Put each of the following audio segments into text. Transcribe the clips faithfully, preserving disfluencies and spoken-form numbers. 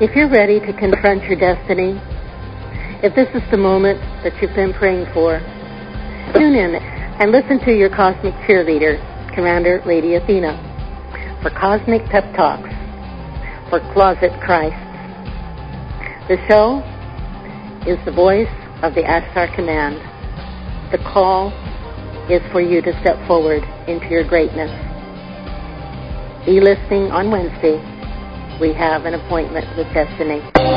If you're ready to confront your destiny, if this is the moment that you've been praying for, tune in and listen to your cosmic cheerleader, Commander Lady Athena, for Cosmic Pep Talks for Closet Christ. The show is the voice of the Ashtar Command. The call is for you to step forward into your greatness. Be listening on Wednesday. We have an appointment with destiny.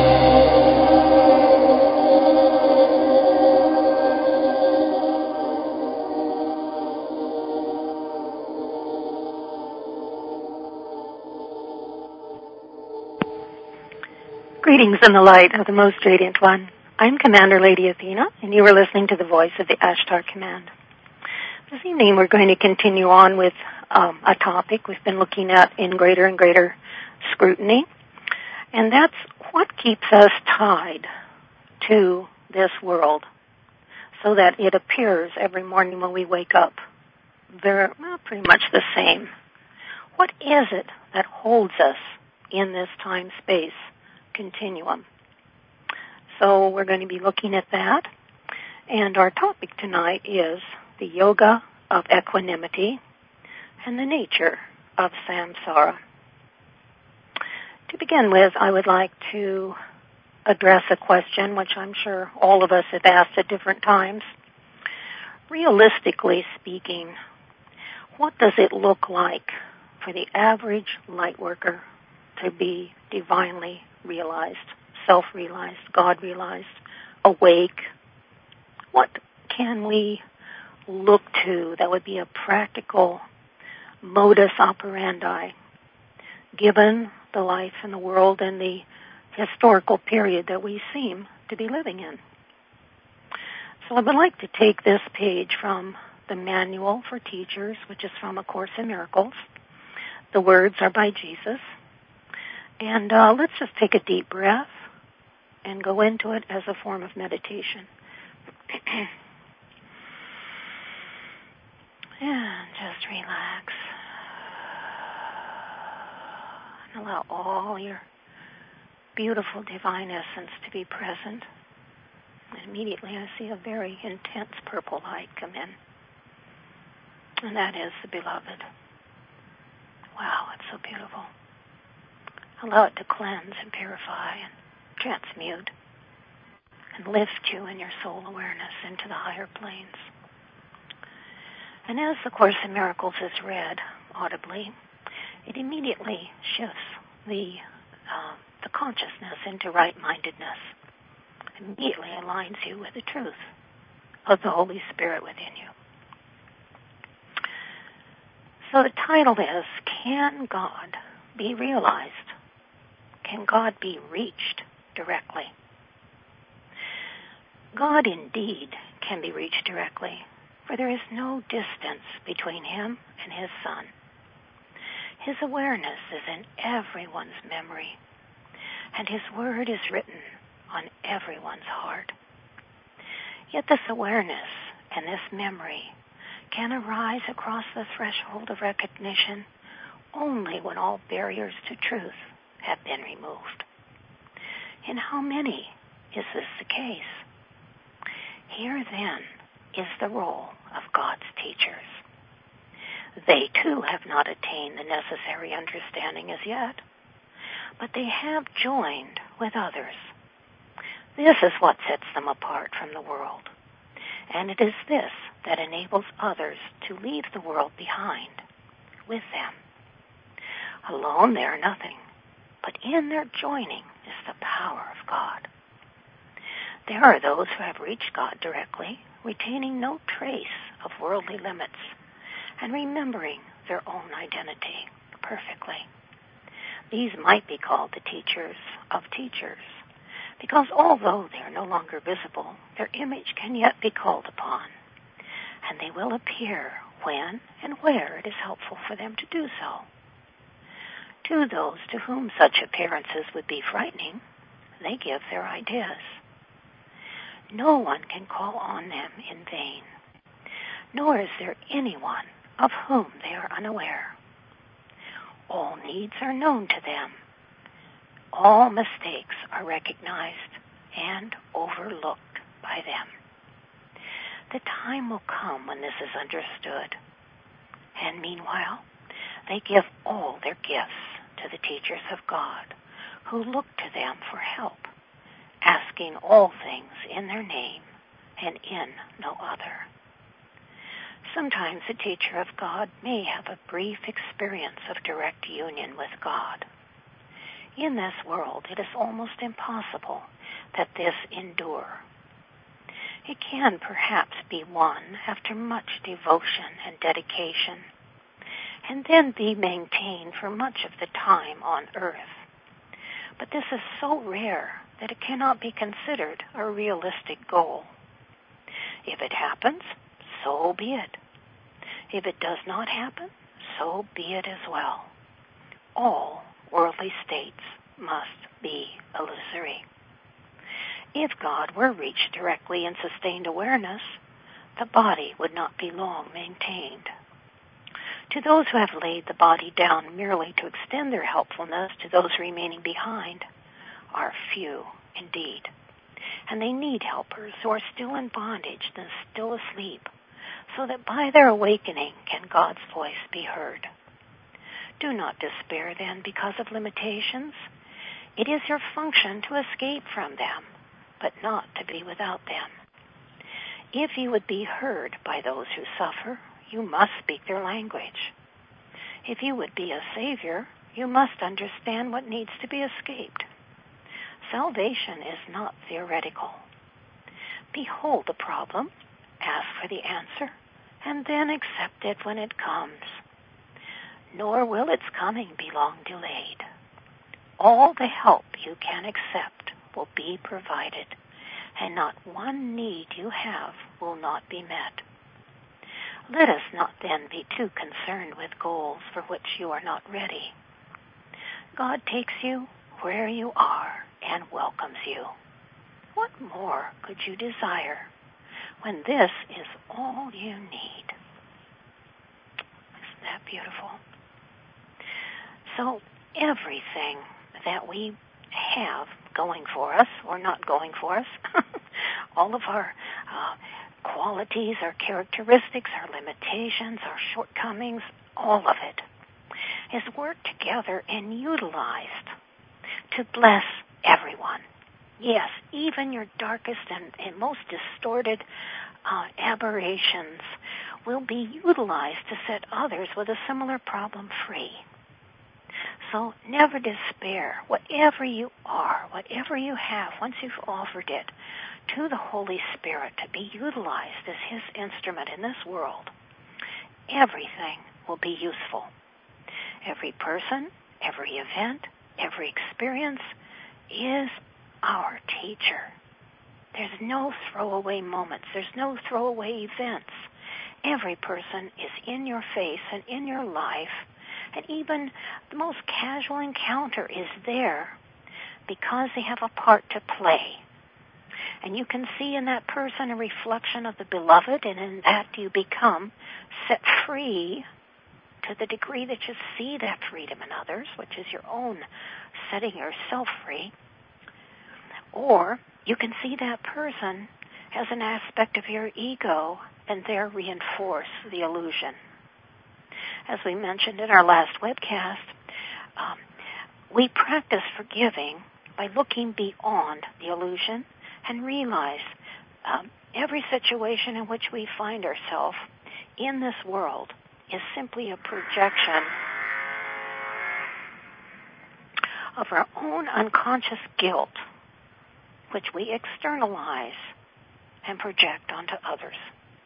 Greetings in the light of the Most Radiant One. I'm Commander Lady Athena, and you are listening to the voice of the Ashtar Command. This evening we're going to continue on with um, a topic we've been looking at in greater and greater scrutiny, and that's what keeps us tied to this world so that it appears every morning when we wake up very, well, pretty much the same. What is it that holds us in this time-space continuum? So we're going to be looking at that, and our topic tonight is the yoga of equanimity and the nature of samsara. To begin with, I would like to address a question which I'm sure all of us have asked at different times. Realistically speaking, what does it look like for the average light worker to be divinely realized, self-realized, God-realized, awake? What can we look to that would be a practical modus operandi given the life in the world and the historical period that we seem to be living in? So I would like to take this page from the Manual for Teachers, which is from A Course in Miracles. The words are by Jesus. And uh, let's just take a deep breath and go into it as a form of meditation. And just relax. And allow all your beautiful divine essence to be present. And immediately I see a very intense purple light come in. And that is the beloved. Wow, it's so beautiful. Allow it to cleanse and purify and transmute and lift you in your soul awareness into the higher planes. And as the Course in Miracles is read audibly, it immediately shifts the uh, the consciousness into right-mindedness. Immediately aligns you with the truth of the Holy Spirit within you. So the title is, Can God Be Realized? Can God be reached directly? God indeed can be reached directly, for there is no distance between him and his Son. His awareness is in everyone's memory, and his word is written on everyone's heart. Yet this awareness and this memory can arise across the threshold of recognition only when all barriers to truth have been removed. In how many is this the case? Here then is the role of God's teachers. They too have not attained the necessary understanding as yet, but they have joined with others. This is what sets them apart from the world, and it is this that enables others to leave the world behind with them. Alone they are nothing, but in their joining is the power of God. There are those who have reached God directly, retaining no trace of worldly limits and remembering their own identity perfectly. These might be called the teachers of teachers, because although they are no longer visible, their image can yet be called upon, and they will appear when and where it is helpful for them to do so. To those to whom such appearances would be frightening, they give their ideas. No one can call on them in vain, nor is there anyone of whom they are unaware. All needs are known to them. all mistakes are recognized and overlooked by them. The time will come when this is understood, and meanwhile, they give all their gifts to the teachers of God, who look to them for help, asking all things in their name and in no other. Sometimes a teacher of God may have a brief experience of direct union with God. In this world, it is almost impossible that this endure. It can perhaps be won after much devotion and dedication, and then be maintained for much of the time on earth. But this is so rare that it cannot be considered a realistic goal. If it happens, so be it. If it does not happen, so be it as well. All worldly states must be illusory. If God were reached directly in sustained awareness, the body would not be long maintained. To those who have laid the body down merely to extend their helpfulness to those remaining behind are few indeed, and they need helpers who are still in bondage and still asleep, so that by their awakening can God's voice be heard. Do not despair then because of limitations. It is your function to escape from them, but not to be without them. If you would be heard by those who suffer, you must speak their language. If you would be a savior, you must understand what needs to be escaped. Salvation is not theoretical. Behold the problem, ask for the answer, and then accept it when it comes. Nor will its coming be long delayed. All the help you can accept will be provided, and not one need you have will not be met. Let us not then be too concerned with goals for which you are not ready. God takes you where you are and welcomes you. What more could you desire when this is all you need? Isn't that beautiful? So everything that we have going for us or not going for us, all of our uh, qualities, our characteristics, our limitations, our shortcomings, all of it is worked together and utilized to bless everyone. Yes, even your darkest and, and most distorted uh, aberrations will be utilized to set others with a similar problem free. So never despair. Whatever you are, whatever you have, once you've offered it to the Holy Spirit to be utilized as His instrument in this world, everything will be useful. Every person, every event, every experience is our teacher. There's no throwaway moments. There's no throwaway events. Every person is in your face and in your life, and even the most casual encounter is there because they have a part to play. And you can see in that person a reflection of the beloved, and in that you become set free to the degree that you see that freedom in others, which is your own setting yourself free. Or you can see that person as an aspect of your ego and there reinforce the illusion. As we mentioned in our last webcast, um, we practice forgiving by looking beyond the illusion and realize um, every situation in which we find ourselves in this world is simply a projection of our own unconscious guilt, which we externalize and project onto others.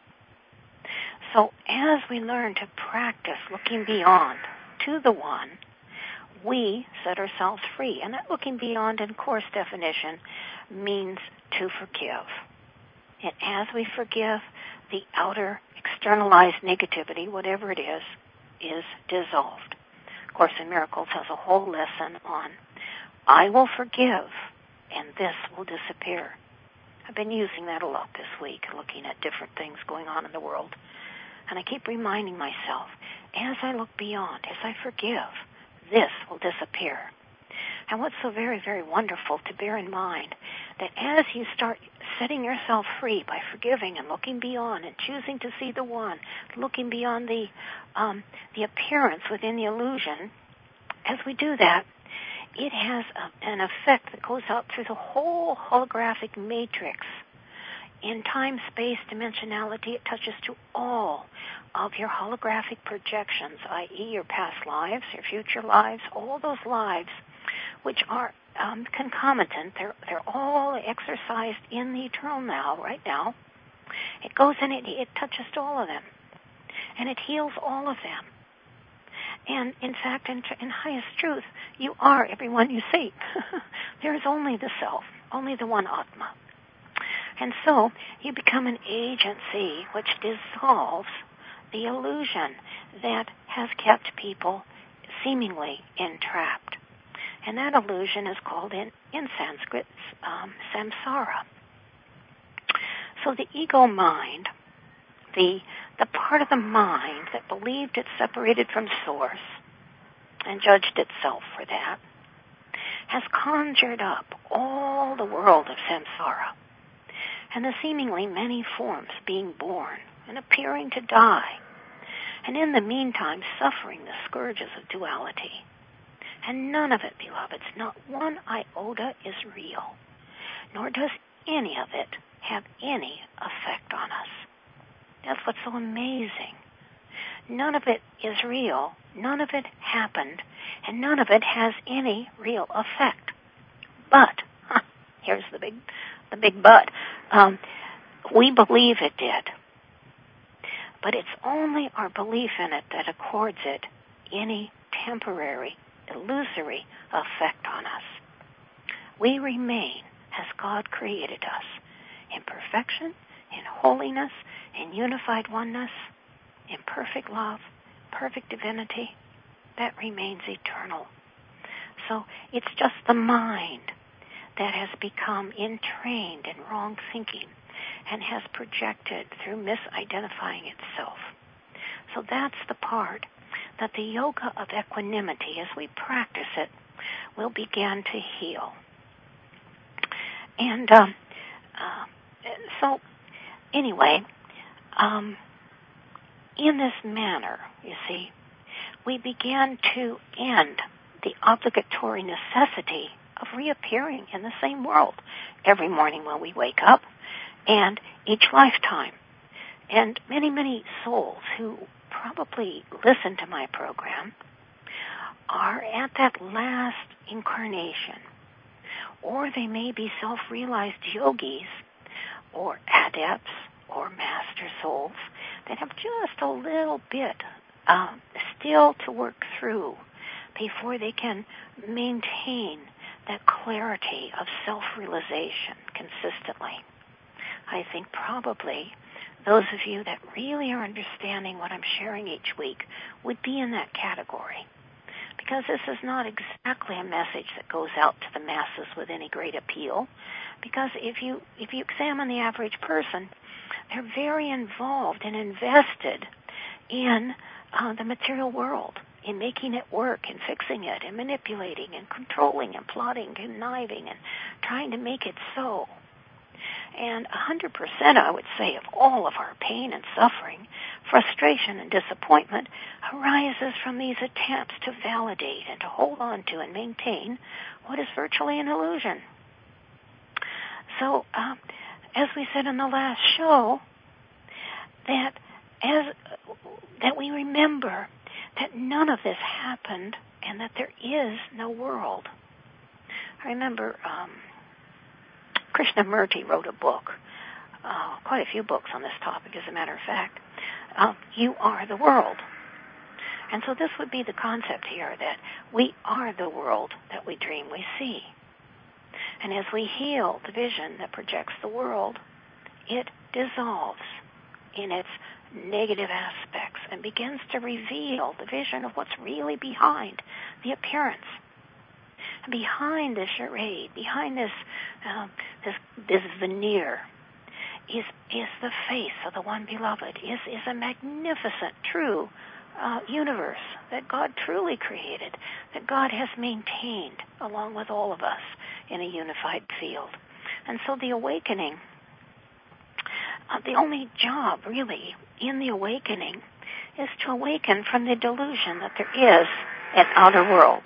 So as we learn to practice looking beyond to the one, we set ourselves free. And that looking beyond, in course definition, means to forgive. And as we forgive, the outer externalized negativity, whatever it is, is dissolved. Course in Miracles has a whole lesson on, I will forgive, and this will disappear. I've been using that a lot this week, looking at different things going on in the world. And I keep reminding myself, as I look beyond, as I forgive, this will disappear. And what's so very, very wonderful to bear in mind, that as you start setting yourself free by forgiving and looking beyond and choosing to see the one, looking beyond the um, the appearance within the illusion, as we do that, it has a, an effect that goes out through the whole holographic matrix. In time, space, dimensionality, it touches to all of your holographic projections, that is your past lives, your future lives, all those lives which are um, concomitant. They're, they're all exercised in the eternal now, right now. It goes in, it, it touches to all of them. And it heals all of them. And in fact, in, in highest truth, you are everyone you see. There is only the self, only the one Atma. And so you become an agency which dissolves the illusion that has kept people seemingly entrapped. And that illusion is called in, in Sanskrit um, samsara. So the ego mind, the the part of the mind that believed it separated from source and judged itself for that, has conjured up all the world of samsara and the seemingly many forms being born and appearing to die, and in the meantime suffering the scourges of duality. And none of it, beloveds, not one iota is real, nor does any of it have any effect on us. That's what's so amazing. None of it is real, none of it happened, and none of it has any real effect. But, huh, here's the big, the big but, um, we believe it did. But it's only our belief in it that accords it any temporary, illusory effect on us. We remain as God created us, in perfection, in holiness, in unified oneness, in perfect love, perfect divinity. That remains eternal. So it's just the mind that has become entrained in wrong thinking and has projected through misidentifying itself. So that's the part that the yoga of equanimity, as we practice it, will begin to heal. And um, uh, so, anyway, um, in this manner, you see, we begin to end the obligatory necessity of reappearing in the same world every morning when we wake up and each lifetime. And many, many souls who probably listen to my program are at that last incarnation, or they may be self-realized yogis or adepts or master souls that have just a little bit uh, still to work through before they can maintain that clarity of self-realization consistently. I think probably those of you that really are understanding what I'm sharing each week would be in that category, because this is not exactly a message that goes out to the masses with any great appeal, because if you if you examine the average person, they're very involved and invested in uh, the material world, in making it work and fixing it and manipulating and controlling and plotting, conniving and trying to make it so. And one hundred percent, I would say, of all of our pain and suffering, frustration and disappointment arises from these attempts to validate and to hold on to and maintain what is virtually an illusion. So, uh, as we said in the last show, that as that we remember that none of this happened and that there is no world. I remember um, Krishnamurti wrote a book, uh, quite a few books on this topic, as a matter of fact. Uh, you are the world. And so this would be the concept here, that we are the world that we dream we see. And as we heal the vision that projects the world, it dissolves in its negative aspects and begins to reveal the vision of what's really behind the appearance. And behind this charade, behind this um, this this veneer, is is the face of the one beloved. Is is a magnificent, true uh, universe that God truly created, that God has maintained along with all of us in a unified field. And so the awakening, uh, the only job really in the awakening is to awaken from the delusion that there is an outer world.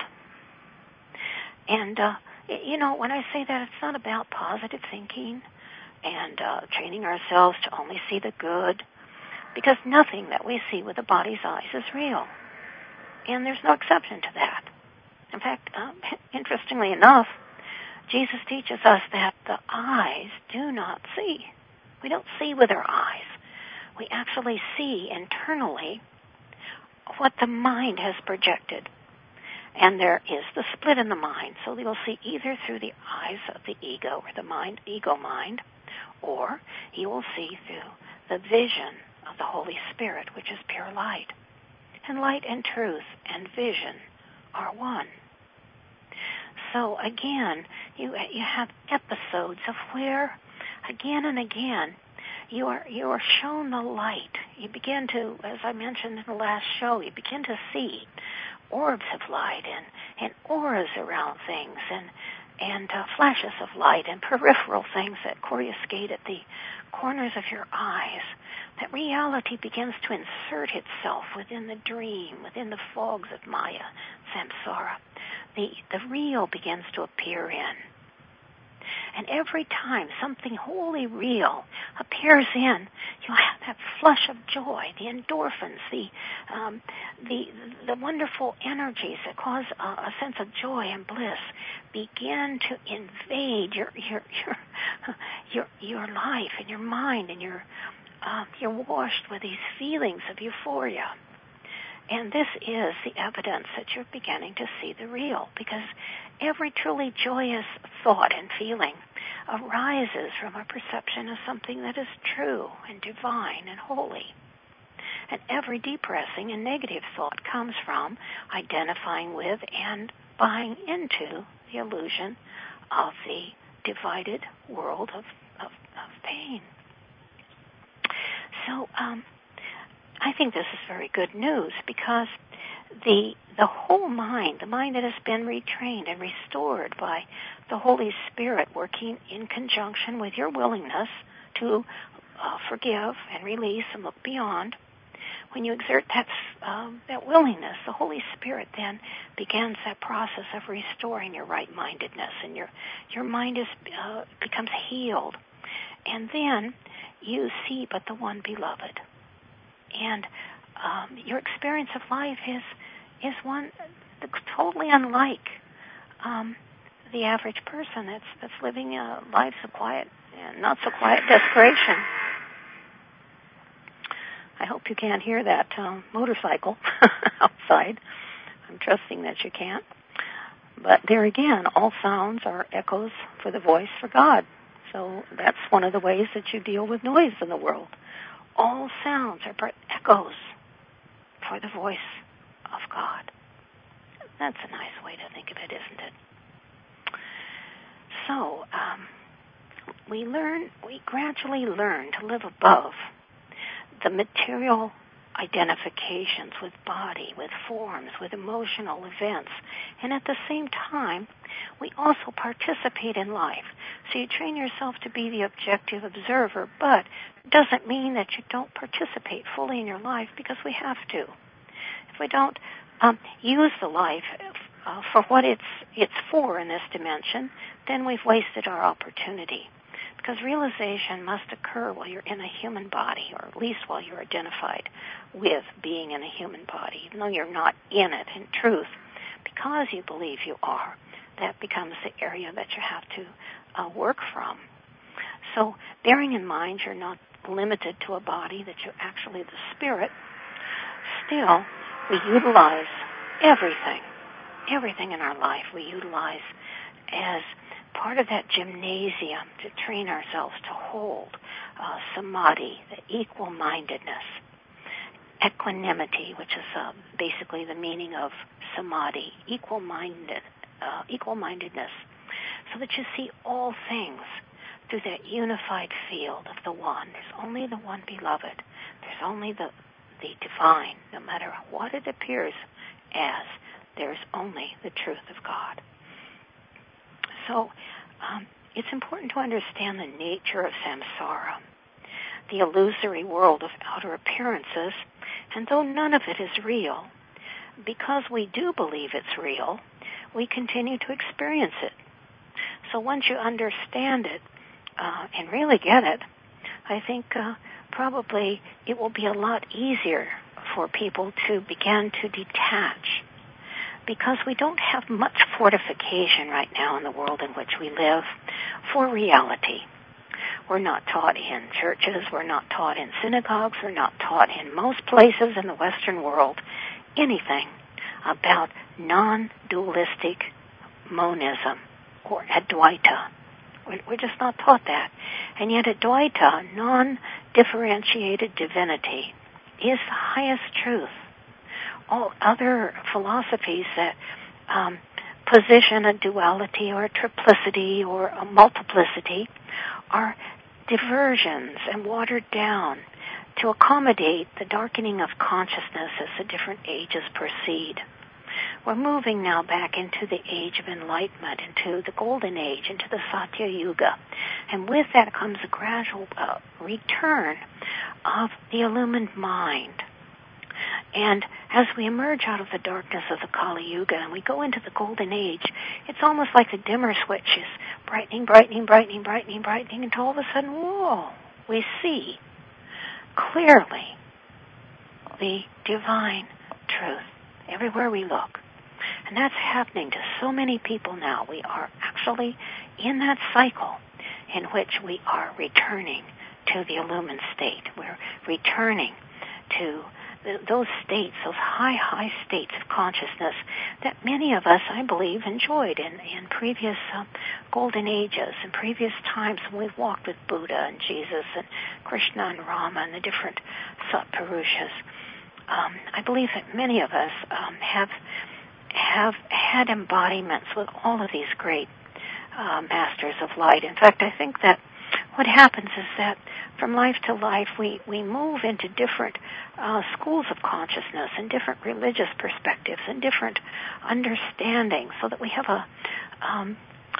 And, uh, you know, when I say that, it's not about positive thinking and uh, training ourselves to only see the good, because nothing that we see with the body's eyes is real. And there's no exception to that. In fact, um, interestingly enough, Jesus teaches us that the eyes do not see. We don't see with our eyes. We actually see internally what the mind has projected. And there is the split in the mind. So you'll see either through the eyes of the ego or the mind, ego mind, or you will see through the vision of the Holy Spirit, which is pure light. And light and truth and vision are one. So again, you you have episodes of where, again and again, you are you are shown the light. You begin to, as I mentioned in the last show, you begin to see orbs of light and, and auras around things and and uh, flashes of light and peripheral things that coruscate at the corners of your eyes. That reality begins to insert itself within the dream, within the fogs of Maya, samsara. The, the real begins to appear in. And every time something wholly real appears in, you'll have that flush of joy, the endorphins, the um, the the wonderful energies that cause a, a sense of joy and bliss begin to invade your your your your, your life and your mind, and you're uh, you're washed with these feelings of euphoria. And this is the evidence that you're beginning to see the real, because every truly joyous thought and feeling arises from a perception of something that is true and divine and holy. And every depressing and negative thought comes from identifying with and buying into the illusion of the divided world of, of, of pain. So, um, I think this is very good news, because the the whole mind, the mind that has been retrained and restored by the Holy Spirit working in conjunction with your willingness to uh, forgive and release and look beyond, when you exert that uh, that willingness, the Holy Spirit then begins that process of restoring your right-mindedness, and your your mind is uh, becomes healed, and then you see but the one beloved. And um, your experience of life is is one totally unlike um, the average person that's that's living uh, lives of quiet and not so quiet desperation. I hope you can't hear that um, motorcycle outside. I'm trusting that you can't. But there again, all sounds are echoes for the voice for God. So that's one of the ways that you deal with noise in the world. All sounds are but echoes for the voice of God. That's a nice way to think of it, isn't it? So, um, we learn, we gradually learn to live above the material identifications with body, with forms, with emotional events. And at the same time, we also participate in life. So you train yourself to be the objective observer, but it doesn't mean that you don't participate fully in your life, because we have to. If we don't um, use the life uh, for what it's it's for in this dimension, then we've wasted our opportunity. Because realization must occur while you're in a human body, or at least while you're identified with being in a human body, even though you're not in it in truth. Because you believe you are, that becomes the area that you have to uh, work from. So bearing in mind you're not limited to a body, that you're actually the spirit, still we utilize everything, everything in our life we utilize as part of that gymnasium to train ourselves to hold uh, samadhi, the equal-mindedness, equanimity, which is uh, basically the meaning of samadhi, equal-minded, uh, equal-mindedness, so that you see all things through that unified field of the one. There's only the one beloved. There's only the the divine, no matter what it appears as, there's only the truth of God. So um, it's important to understand the nature of samsara, the illusory world of outer appearances, and though none of it is real, because we do believe it's real, we continue to experience it. So once you understand it uh, and really get it, I think uh, probably it will be a lot easier for people to begin to detach, because we don't have much fortification right now in the world in which we live for reality. We're not taught in churches, we're not taught in synagogues, we're not taught in most places in the Western world anything about non-dualistic monism or Advaita. We're just not taught that. And yet Advaita, non-differentiated divinity, is the highest truth. All other philosophies that um, position a duality or a triplicity or a multiplicity are diversions and watered down to accommodate the darkening of consciousness as the different ages proceed. We're moving now back into the age of enlightenment, into the golden age, into the Satya Yuga. And with that comes a gradual uh, return of the illumined mind. And as we emerge out of the darkness of the Kali Yuga and we go into the golden age, it's almost like the dimmer switch is brightening, brightening, brightening, brightening, brightening, until all of a sudden, whoa, we see clearly the divine truth everywhere we look. And that's happening to so many people now. We are actually in that cycle in which we are returning to the illumined state. We're returning to the, those states, those high, high states of consciousness that many of us, I believe, enjoyed in, in previous uh, golden ages, in previous times when we've walked with Buddha and Jesus and Krishna and Rama and the different Satpurushas. Um, I believe that many of us um, have have had embodiments with all of these great uh, masters of light. In fact, I think that what happens is that from life to life, we, we move into different uh, schools of consciousness and different religious perspectives and different understandings, so that we have a, um,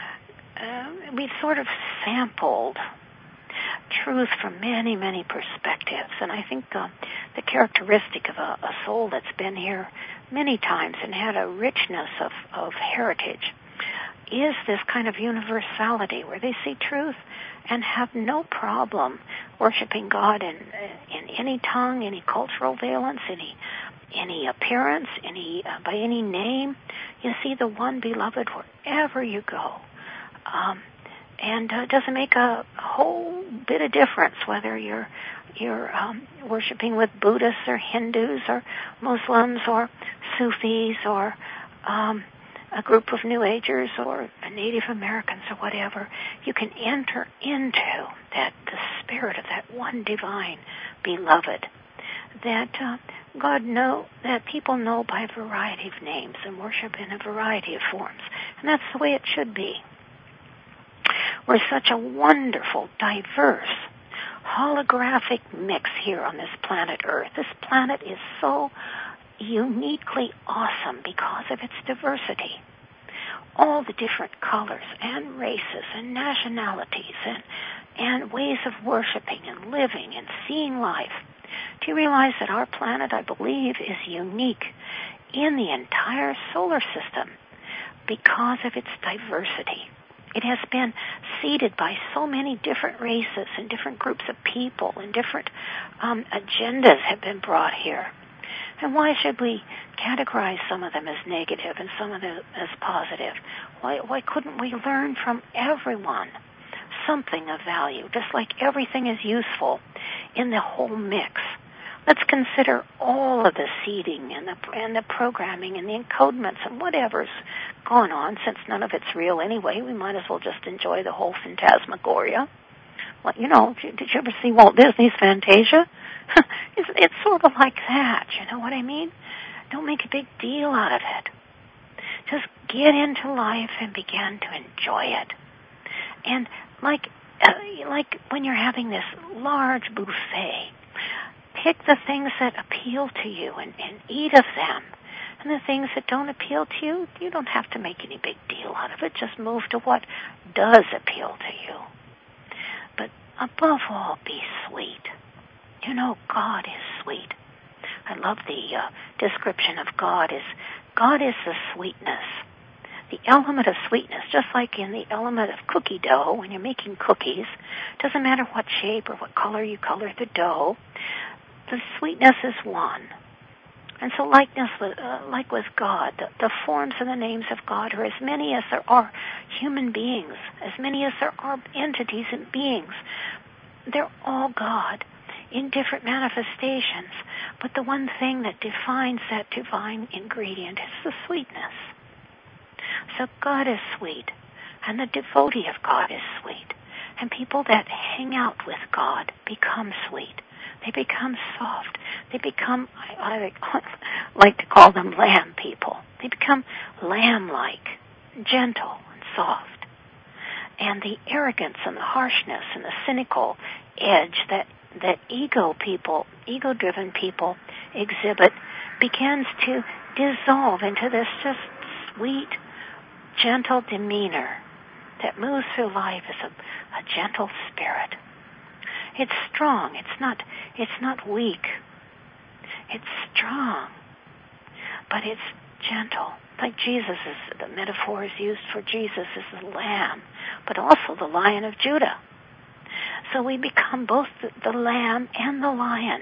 uh, we've sort of sampled truth from many, many perspectives. And I think uh, the characteristic of a, a soul that's been here many times and had a richness of, of heritage is this kind of universality where they see truth and have no problem worshiping God in, in any tongue, any cultural valence, any any appearance, any uh, by any name. You see the one beloved wherever you go. Um, And uh, it doesn't make a whole bit of difference whether you're you're um, worshiping with Buddhists or Hindus or Muslims or Sufis or um, a group of New Agers or Native Americans or whatever. You can enter into that the spirit of that one divine beloved that uh, God know that people know by a variety of names and worship in a variety of forms, and that's the way it should be. We're such a wonderful, diverse, holographic mix here on this planet Earth. This planet is so uniquely awesome because of its diversity. All the different colors and races and nationalities and, and ways of worshiping and living and seeing life. Do you realize that our planet, I believe, is unique in the entire solar system because of its diversity? It has been seeded by so many different races and different groups of people, and different um, agendas have been brought here. And why should we categorize some of them as negative and some of them as positive? Why, why couldn't we learn from everyone something of value, just like everything is useful in the whole mix? Let's consider all of the seeding and the, and the programming and the encodements and whatever's gone on, since none of it's real anyway. We might as well just enjoy the whole phantasmagoria. Well, you know, did you ever see Walt Disney's Fantasia? it's, it's sort of like that, you know what I mean? Don't make a big deal out of it. Just get into life and begin to enjoy it. And like, uh, like when you're having this large buffet, pick the things that appeal to you and, and eat of them. And the things that don't appeal to you, you don't have to make any big deal out of it. Just move to what does appeal to you. But above all, be sweet. You know, God is sweet. I love the uh, description of God is, God is the sweetness. The element of sweetness, just like in the element of cookie dough, when you're making cookies, doesn't matter what shape or what color you color the dough, the sweetness is one. And so likeness, uh, like with God, the, the forms and the names of God are as many as there are human beings, as many as there are entities and beings. They're all God in different manifestations. But the one thing that defines that divine ingredient is the sweetness. So God is sweet, and the devotee of God is sweet. And people that hang out with God become sweet. They become soft. They become, I, I like to call them lamb people. They become lamb-like, gentle and soft. And the arrogance and the harshness and the cynical edge that, that ego people, ego-driven people exhibit begins to dissolve into this just sweet, gentle demeanor that moves through life as a, a gentle spirit. It's strong. It's not, it's not weak. It's strong. But it's gentle. Like Jesus is, the metaphor is used for Jesus as the lamb, but also the Lion of Judah. So we become both the, the lamb and the lion.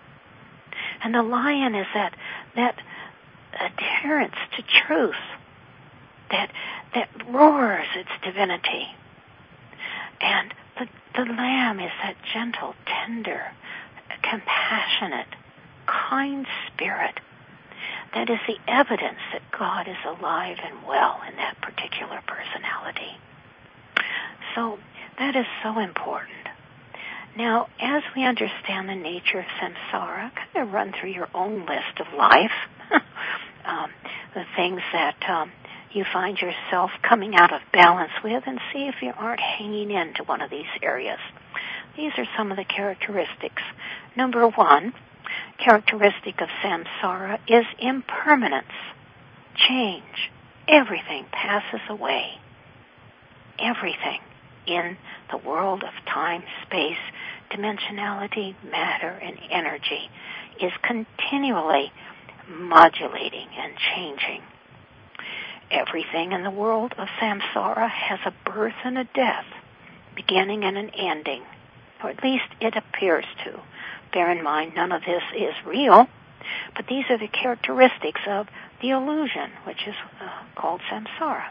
And the lion is that, that adherence to truth that, that roars its divinity. And the, the lamb is that gentle, tender, compassionate, kind spirit that is the evidence that God is alive and well in that particular personality. So that is so important. Now, as we understand the nature of samsara, kind of run through your own list of life, um, the things that um, you find yourself coming out of balance with, and see if you aren't hanging into one of these areas. These are some of the characteristics. Number one, characteristic of samsara is impermanence, change. Everything passes away. Everything in the world of time, space, dimensionality, matter, and energy is continually modulating and changing. Everything in the world of samsara has a birth and a death, beginning and an ending, or at least it appears to. Bear in mind, none of this is real, but these are the characteristics of the illusion, which is uh, called samsara.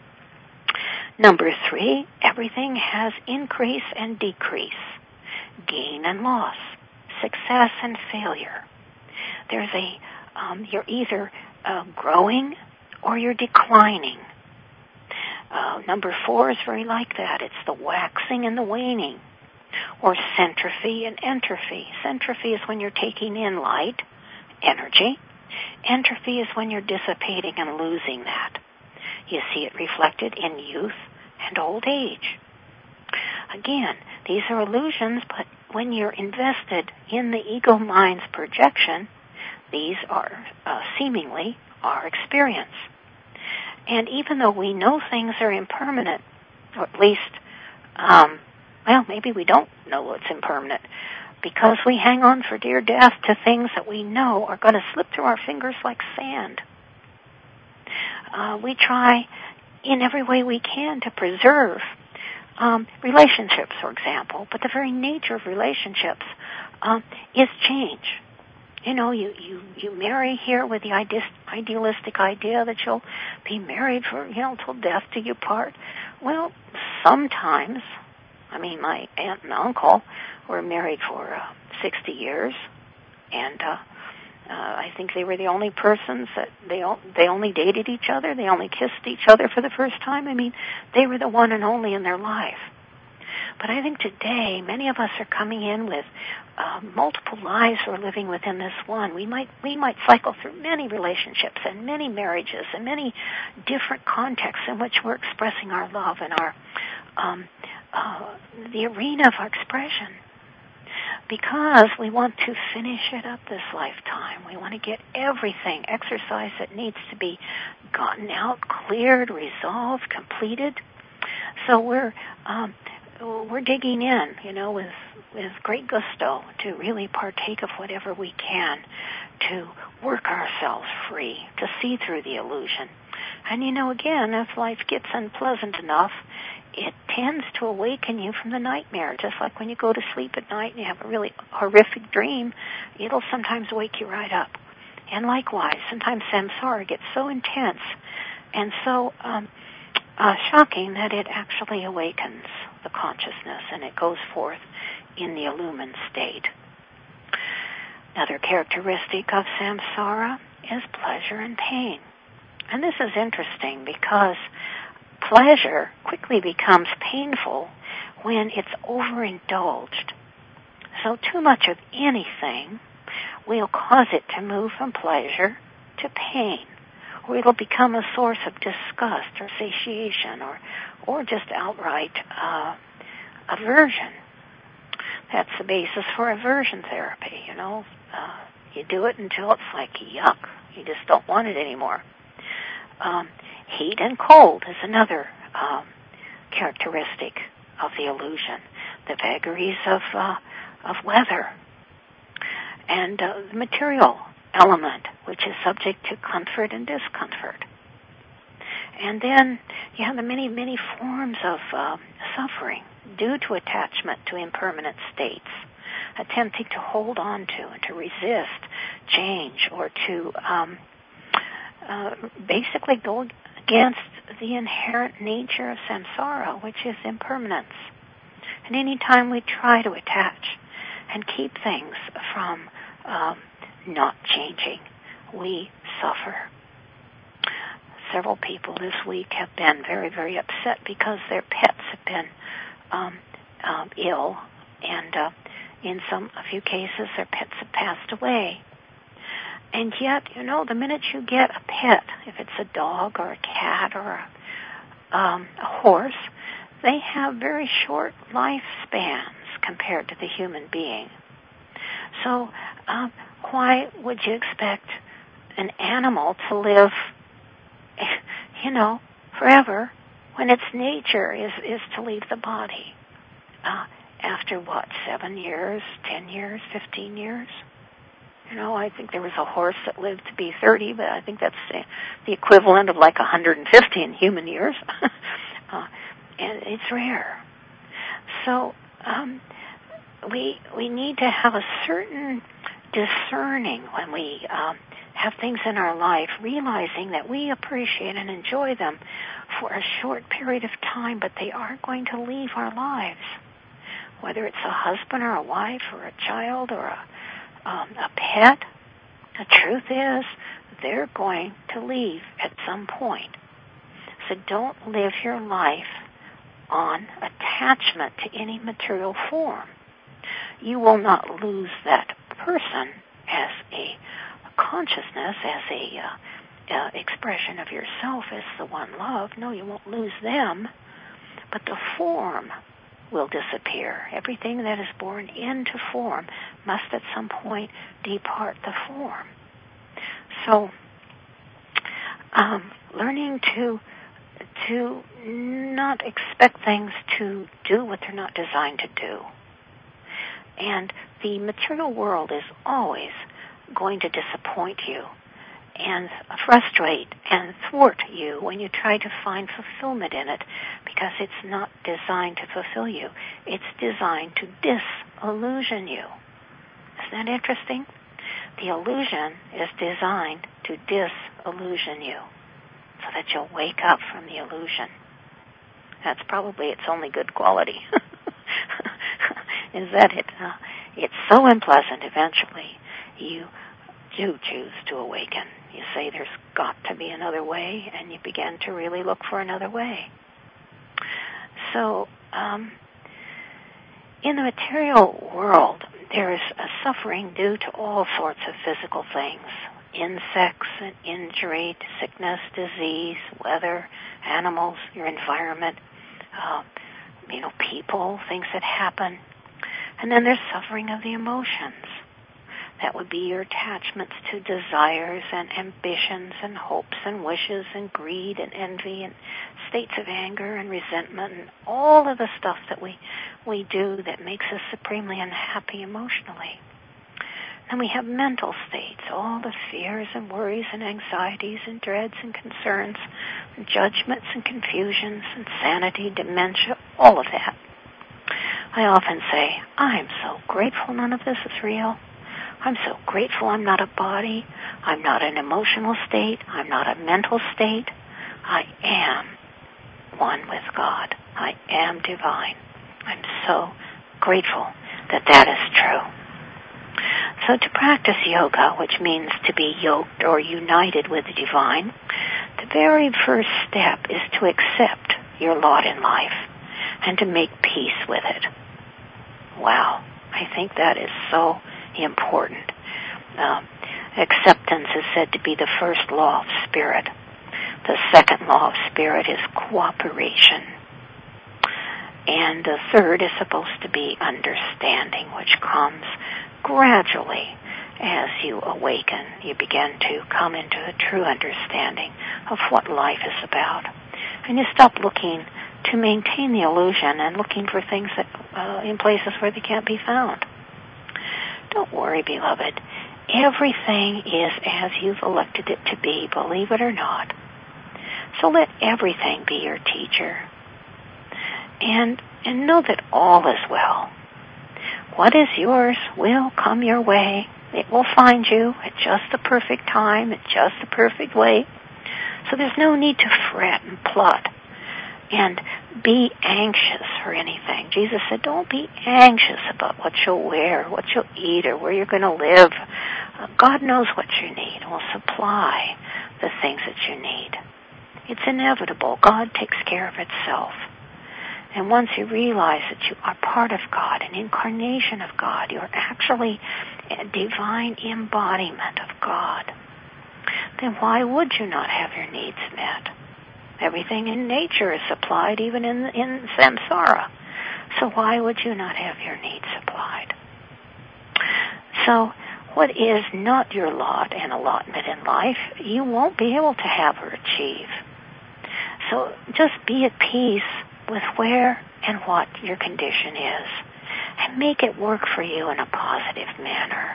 Number three, everything has increase and decrease, gain and loss, success and failure. There's a, um, you're either uh, growing or you're declining. Uh, number four is very like that. It's the waxing and the waning, or centropy and entropy. Centropy is when you're taking in light, energy. Entropy is when you're dissipating and losing that. You see it reflected in youth and old age. Again, these are illusions, but when you're invested in the ego mind's projection, these are uh, seemingly our experience. And even though we know things are impermanent, or at least, um, well, maybe we don't know what's impermanent, because we hang on for dear death to things that we know are going to slip through our fingers like sand. Uh, we try in every way we can to preserve um, relationships, for example, but the very nature of relationships um, is change. You know, you, you, you marry here with the idealistic idea that you'll be married for, you know, till death do you part. Well, sometimes, I mean, my aunt and uncle were married for uh, sixty years, and uh, uh, I think they were the only persons that they they only dated each other. They only kissed each other for the first time. I mean, they were the one and only in their life. But I think today, many of us are coming in with uh, multiple lives we're living within this one. We might we might cycle through many relationships and many marriages and many different contexts in which we're expressing our love and our um, uh, the arena of our expression. because we want to finish it up this lifetime. We want to get everything, exercise that needs to be gotten out, cleared, resolved, completed. So we're um, we're digging in, you know, with with great gusto to really partake of whatever we can to work ourselves free, to see through the illusion. And, you know, again, if life gets unpleasant enough, it tends to awaken you from the nightmare. Just like when you go to sleep at night and you have a really horrific dream, it'll sometimes wake you right up. And likewise, sometimes samsara gets so intense and so um, uh, shocking that it actually awakens the consciousness and it goes forth in the illumined state. Another characteristic of samsara is pleasure and pain. And this is interesting because pleasure quickly becomes painful when it's overindulged. So too much of anything will cause it to move from pleasure to pain, or it'll become a source of disgust or satiation or, or just outright uh, aversion. That's the basis for aversion therapy, you know. Uh, you do it until it's like yuck. You just don't want it anymore. Um, heat and cold is another um, characteristic of the illusion. The vagaries of uh, of weather and uh, the material element, which is subject to comfort and discomfort. And then you have the many, many forms of uh, suffering due to attachment to impermanent states, attempting to hold on to and to resist change or to um, uh, basically go against the inherent nature of samsara, which is impermanence. And any time we try to attach and keep things from um, not changing, we suffer. Several people this week have been very, very upset because their pets have been um, um, ill, and uh, in some, a few cases, their pets have passed away. And yet, you know, the minute you get a pet, if it's a dog or a cat or a, um, a horse, they have very short lifespans compared to the human being. So um, why would you expect an animal to live, you know, forever when its nature is, is to leave the body? Uh, after what, seven years, ten years, fifteen years? You know, I think there was a horse that lived to be thirty, but I think that's the, the equivalent of like one hundred fifty in human years. uh, and it's rare. So um, we we need to have a certain discerning when we um, have things in our life, realizing that we appreciate and enjoy them for a short period of time, but they are going to leave our lives. Whether it's a husband or a wife or a child or a, um, a pet, the truth is they're going to leave at some point. So don't live your life on attachment to any material form. You will not lose that person as a consciousness, as a uh, uh, expression of yourself as the one love. No, you won't lose them, but the form will disappear. Everything that is born into form must at some point depart the form. So, um, learning to to not expect things to do what they're not designed to do. And the material world is always going to disappoint you and frustrate and thwart you when you try to find fulfillment in it, because it's not designed to fulfill you. It's designed to disillusion you. Isn't that interesting? The illusion is designed to disillusion you so that you'll wake up from the illusion. That's probably its only good quality, is that it uh, it's so unpleasant eventually you do choose to awaken. You say there's got to be another way, and you begin to really look for another way. So, um, in the material world, there is a suffering due to all sorts of physical things. Insects and injury, sickness, disease, weather, animals, your environment, uh, you know, people, things that happen. And then there's suffering of the emotions. That would be your attachments to desires and ambitions and hopes and wishes and greed and envy and states of anger and resentment and all of the stuff that we, we do that makes us supremely unhappy emotionally. Then we have mental states, all the fears and worries and anxieties and dreads and concerns, and judgments and confusions, insanity, dementia, all of that. I often say, I'm so grateful none of this is real. I'm so grateful I'm not a body. I'm not an emotional state. I'm not a mental state. I am one with God. I am divine. I'm so grateful that that is true. So to practice yoga, which means to be yoked or united with the divine, the very first step is to accept your lot in life and to make peace with it. Wow, I think that is so important. Uh, acceptance is said to be the first law of spirit. The second law of spirit is cooperation. And the third is supposed to be understanding, which comes gradually as you awaken. You begin to come into a true understanding of what life is about. And you stop looking to maintain the illusion and looking for things that uh, in places where they can't be found. Don't worry, beloved. Everything is as you've elected it to be, believe it or not. So let everything be your teacher. And, and know that all is well. What is yours will come your way. It will find you at just the perfect time, at just the perfect way. So there's no need to fret and plot and be anxious for anything. Jesus said, don't be anxious about what you'll wear, what you'll eat, or where you're going to live. Uh, God knows what you need and will supply the things that you need. It's inevitable. God takes care of itself. And once you realize that you are part of God, an incarnation of God, you're actually a divine embodiment of God, then why would you not have your needs met? Everything in nature is supplied, even in, in samsara. So why would you not have your needs supplied? So what is not your lot and allotment in life, you won't be able to have or achieve. So just be at peace with where and what your condition is, and make it work for you in a positive manner.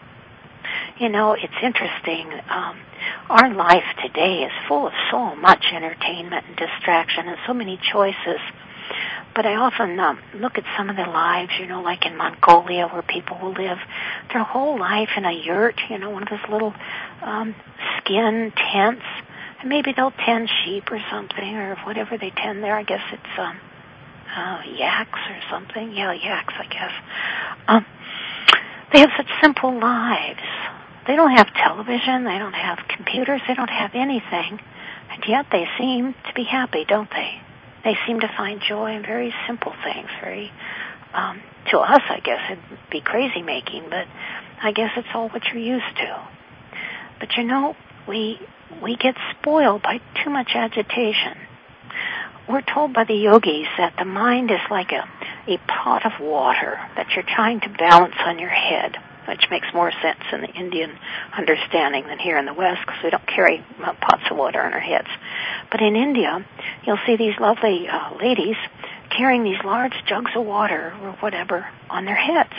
You know, it's interesting. Um, our life today is full of so much entertainment and distraction and so many choices. But I often um, look at some of the lives, you know, like in Mongolia where people will live their whole life in a yurt, you know, one of those little um, skin tents. And maybe they'll tend sheep or something or whatever they tend there. I guess it's um, uh, yaks or something. Yeah, yaks, I guess. Um, they have such simple lives. They don't have television. They don't have computers. They don't have anything. And yet they seem to be happy, don't they? They seem to find joy in very simple things. Very, um, to us, I guess, it'd be crazy making, but I guess it's all what you're used to. But you know, we we get spoiled by too much agitation. We're told by the yogis that the mind is like a, a pot of water that you're trying to balance on your head, which makes more sense in the Indian understanding than here in the West because we don't carry uh, pots of water on our heads. But in India, you'll see these lovely uh, ladies carrying these large jugs of water or whatever on their heads.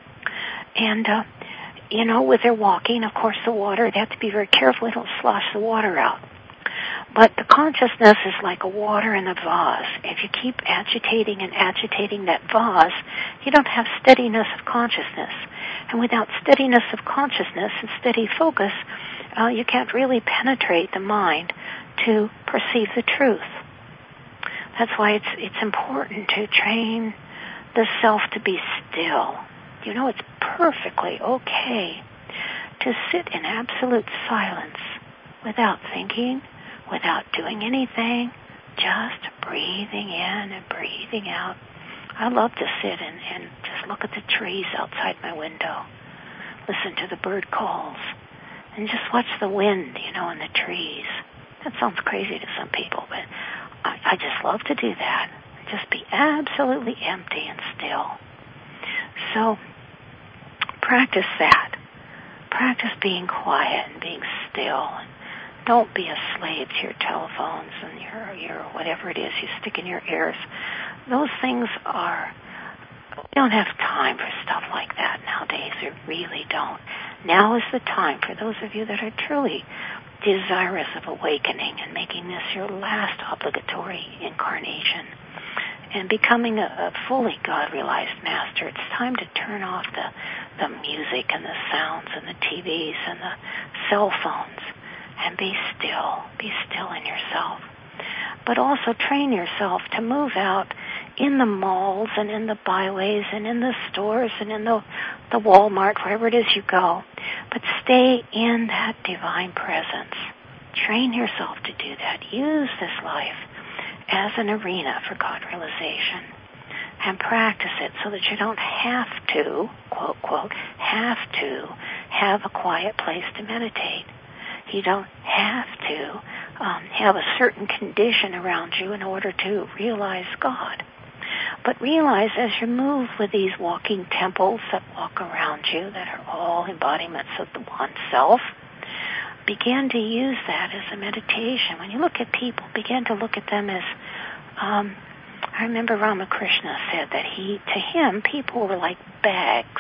And, uh, you know, with their walking, of course, the water, they have to be very careful they don't slosh the water out. But the consciousness is like a water in a vase. If you keep agitating and agitating that vase, you don't have steadiness of consciousness. And without steadiness of consciousness and steady focus, uh, you can't really penetrate the mind to perceive the truth. That's why it's it's important to train the self to be still. You know, it's perfectly okay to sit in absolute silence without thinking, without doing anything, just breathing in and breathing out. I love to sit and, and just look at the trees outside my window, listen to the bird calls, and just watch the wind, you know, in the trees. That sounds crazy to some people, but I, I just love to do that. Just be absolutely empty and still. So practice that. Practice being quiet and being still. Don't be a slave to your telephones and your, your whatever it is you stick in your ears. Those things are, we don't have time for stuff like that nowadays. We really don't. Now is the time for those of you that are truly desirous of awakening and making this your last obligatory incarnation and becoming a, a fully God-realized master. It's time to turn off the, the music and the sounds and the T Vs and the cell phones and be still. Be still in yourself. But also train yourself to move out in the malls and in the byways and in the stores and in the, the Walmart, wherever it is you go. But stay in that divine presence. Train yourself to do that. Use this life as an arena for God realization and practice it so that you don't have to, quote, quote, have to have a quiet place to meditate. You don't have to um, have a certain condition around you in order to realize God. But realize as you move with these walking temples that walk around you, that are all embodiments of the one self, begin to use that as a meditation. When you look at people, begin to look at them as, um, I remember Ramakrishna said that he, to him, people were like bags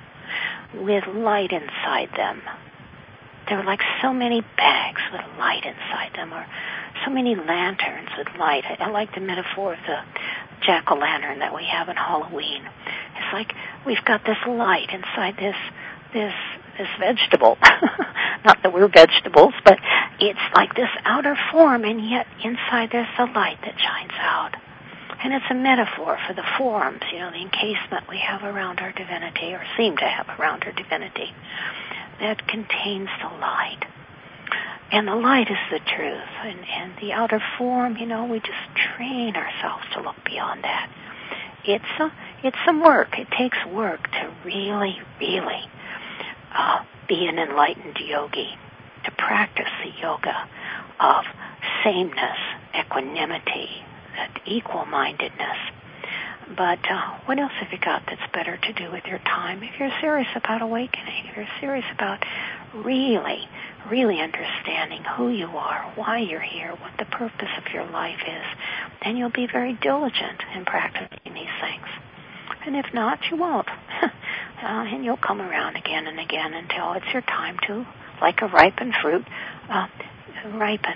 with light inside them. There were like so many bags with light inside them, or so many lanterns with light. I, I like the metaphor of the jack-o'-lantern that we have in Halloween. It's like we've got this light inside this this this vegetable. Not that we're vegetables, but it's like this outer form, and yet inside there's a light that shines out. And it's a metaphor for the forms, you know, the encasement we have around our divinity, or seem to have around our divinity, that contains the light. And the light is the truth. And, and the outer form, you know, we just train ourselves to look beyond that. It's a, it's some work. It takes work to really, really uh, be an enlightened yogi, to practice the yoga of sameness, equanimity, that equal-mindedness. But uh, what else have you got that's better to do with your time? If you're serious about awakening, if you're serious about really, really understanding who you are, why you're here, what the purpose of your life is, then you'll be very diligent in practicing these things. And if not, you won't. uh, and you'll come around again and again until it's your time to, like a ripened fruit, uh, ripen.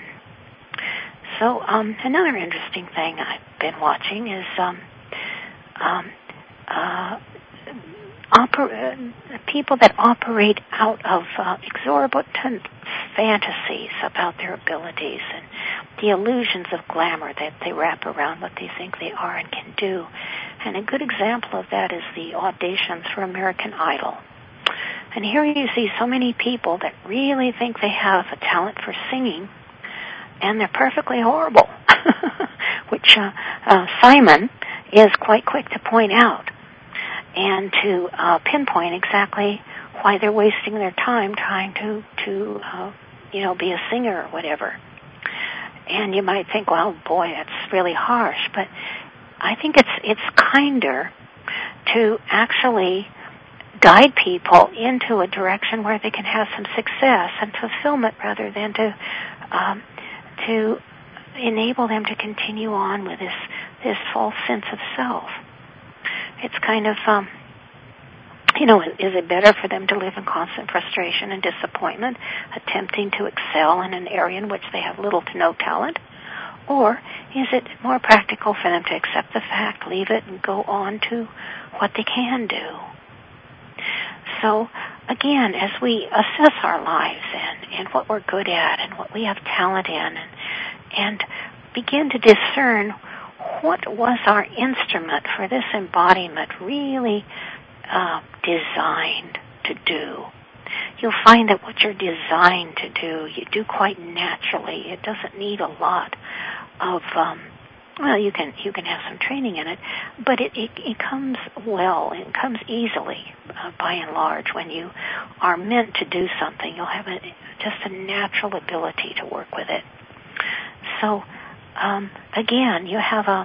So um, another interesting thing I've been watching is um, um, uh, oper- uh, people that operate out of uh, exorbitant fantasies about their abilities and the illusions of glamour that they wrap around what they think they are and can do. And a good example of that is the auditions for American Idol. And here you see so many people that really think they have a talent for singing, and they're perfectly horrible, which uh, uh, Simon is quite quick to point out and to uh, pinpoint exactly why they're wasting their time trying to, to uh, you know, be a singer or whatever. And you might think, well, boy, that's really harsh, but I think it's it's kinder to actually guide people into a direction where they can have some success and fulfillment rather than to um, to enable them to continue on with this this false sense of self. It's kind of, um, you know, is it better for them to live in constant frustration and disappointment, attempting to excel in an area in which they have little to no talent? Or is it more practical for them to accept the fact, leave it, and go on to what they can do? So, again, as we assess our lives and, and what we're good at and what we have talent in, and, and begin to discern what was our instrument for this embodiment really uh, designed to do, you'll find that what you're designed to do, you do quite naturally. It doesn't need a lot of, um, well, you can you can have some training in it, but it, it, it comes well, it comes easily, uh, by and large. When you are meant to do something, you'll have a, just a natural ability to work with it. So, um, again, you have a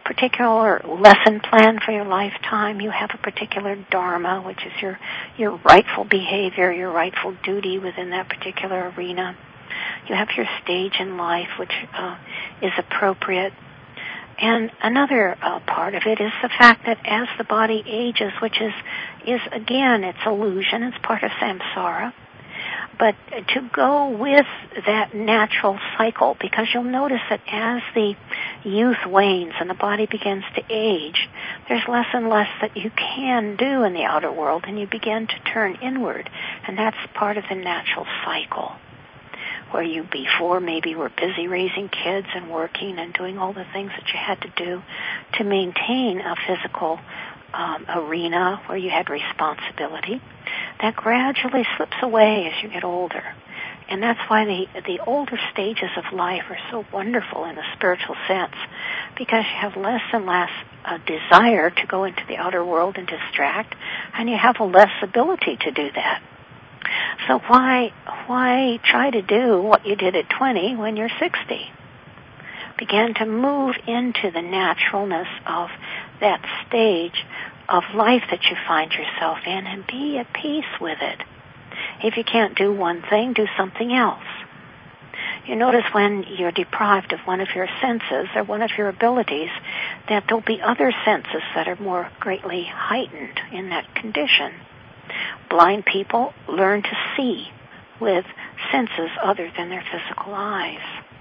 particular lesson plan for your lifetime. You have a particular dharma, which is your, your rightful behavior, your rightful duty within that particular arena. You have your stage in life, which uh, is appropriate. And another uh, part of it is the fact that as the body ages, which is, is again, it's illusion, it's part of samsara, but to go with that natural cycle, because you'll notice that as the youth wanes and the body begins to age, there's less and less that you can do in the outer world, and you begin to turn inward, and that's part of the natural cycle, where you before maybe were busy raising kids and working and doing all the things that you had to do to maintain a physical um, arena where you had responsibility. That gradually slips away as you get older. And that's why the the older stages of life are so wonderful in the spiritual sense, because you have less and less uh, desire to go into the outer world and distract, and you have a less ability to do that. So why why try to do what you did at twenty when you're sixty? Begin to move into the naturalness of that stage of life that you find yourself in and be at peace with it. If you can't do one thing, do something else. You notice when you're deprived of one of your senses or one of your abilities that there'll be other senses that are more greatly heightened in that condition. Blind people learn to see with senses other than their physical eyes.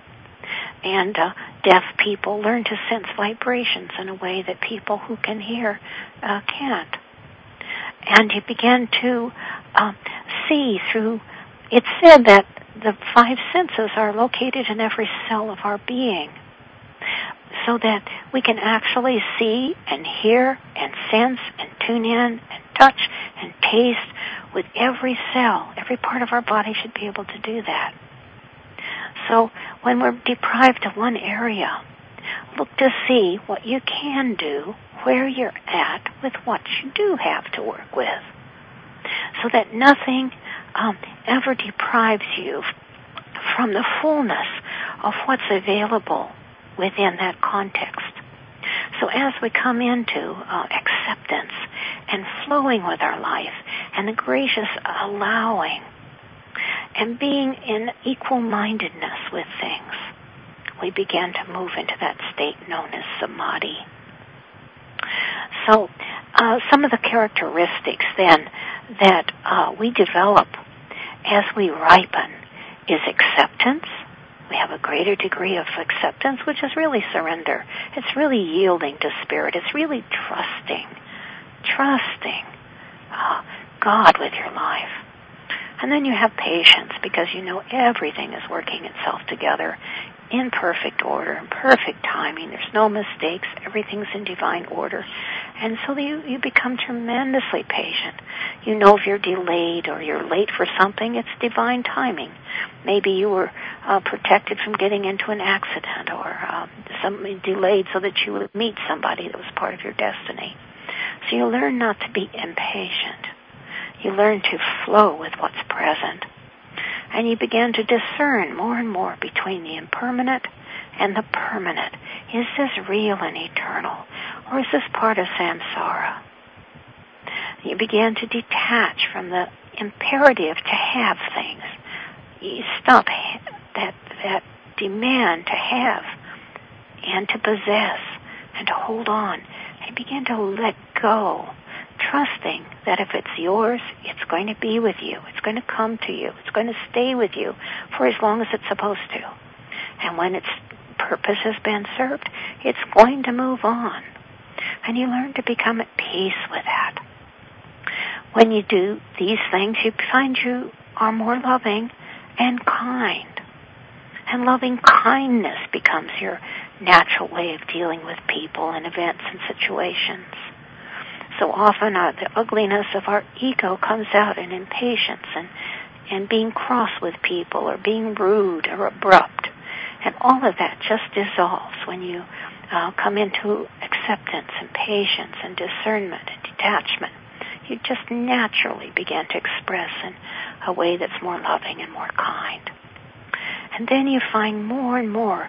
And uh, deaf people learn to sense vibrations in a way that people who can hear uh, can't. And you begin to uh, see through, it's said that the five senses are located in every cell of our being, so that we can actually see and hear and sense and tune in and touch and taste with every cell. Every part of our body should be able to do that. So when we're deprived of one area, look to see what you can do, where you're at, with what you do have to work with, so that nothing um, ever deprives you from the fullness of what's available within that context. So as we come into uh, acceptance and flowing with our life and the gracious allowing and being in equal-mindedness with things, we begin to move into that state known as samadhi. So uh, some of the characteristics then that uh, we develop as we ripen is acceptance. We have a greater degree of acceptance, which is really surrender. It's really yielding to spirit. It's really trusting, trusting uh, God with your life. And then you have patience, because you know everything is working itself together in perfect order, in perfect timing. There's no mistakes. Everything's in divine order. And so you, you become tremendously patient. You know if you're delayed or you're late for something, it's divine timing. Maybe you were uh, protected from getting into an accident, or um, some delayed so that you would meet somebody that was part of your destiny. So you learn not to be impatient. You learn to flow with what's present. And you begin to discern more and more between the impermanent and the permanent. Is this real and eternal, or is this part of samsara? You begin to detach from the imperative to have things. You stop that, that demand to have and to possess and to hold on. And you begin to let go, trusting that if it's yours, it's going to be with you. It's going to come to you. It's going to stay with you for as long as it's supposed to. And when its purpose has been served, it's going to move on. And you learn to become at peace with that. When you do these things, you find you are more loving and kind. And loving kindness becomes your natural way of dealing with people and events and situations. So often uh, the ugliness of our ego comes out in impatience and, and being cross with people, or being rude or abrupt. And all of that just dissolves when you uh, come into acceptance and patience and discernment and detachment. You just naturally begin to express in a way that's more loving and more kind. And then you find more and more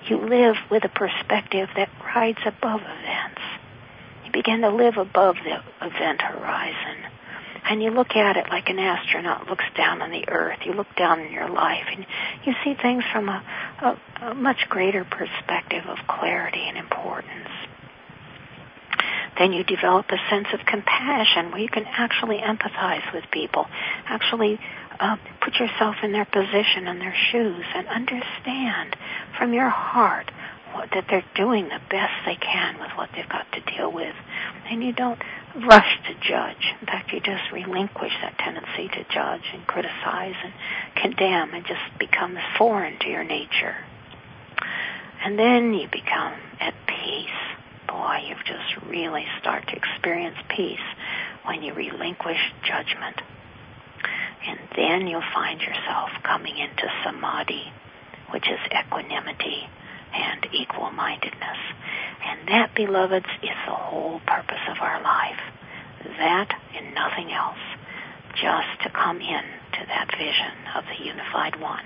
You live with a perspective that rides above events. You begin to live above the event horizon. And you look at it like an astronaut looks down on the earth. You look down in your life and you see things from a, a, a much greater perspective of clarity and importance. Then you develop a sense of compassion where you can actually empathize with people, actually uh, put yourself in their position and their shoes and understand from your heart what, that they're doing the best they can with what they've got to deal with. And you don't rush to judge. In fact, you just relinquish that tendency to judge and criticize and condemn and just becomes foreign to your nature. And then you become at peace. Boy, you just really start to experience peace when you relinquish judgment. And then you'll find yourself coming into samadhi, which is equanimity and equal-mindedness. And that, beloveds, is the whole purpose of our life. That and nothing else. Just to come in to that vision of the unified one.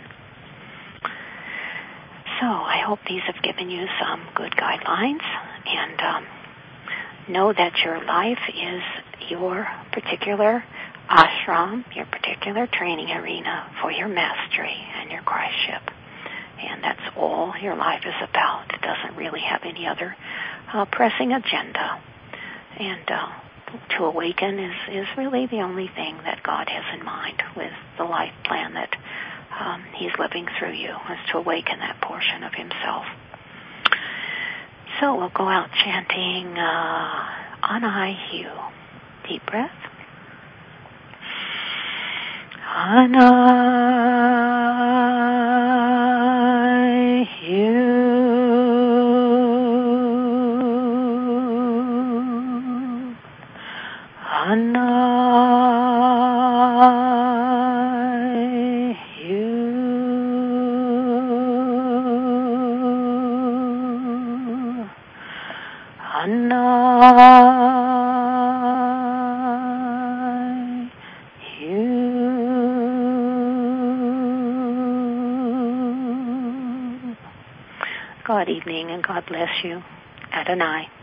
So I hope these have given you some good guidelines. And um, know that your life is your particular ashram, your particular training arena for your mastery and your Christship. And that's all your life is about. It doesn't really have any other uh, pressing agenda. And uh, to awaken is, is really the only thing that God has in mind with the life plan that um, He's living through you, is to awaken that portion of Himself. So we'll go out chanting uh, Anai-Hu. Deep breath. Anai-Hu. Anai-Hu. Anai-Hu. God evening and God bless you. Adonai.